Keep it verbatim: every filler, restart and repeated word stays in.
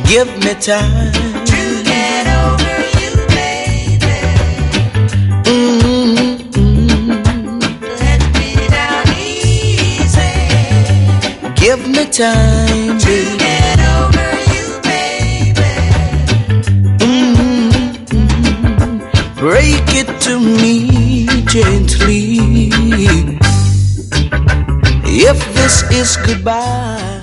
Give me time to get over you, baby. Mm-hmm. Let me down easy. Give me time to get over you, baby. Mm-hmm. Break it to me gently. If this is goodbye,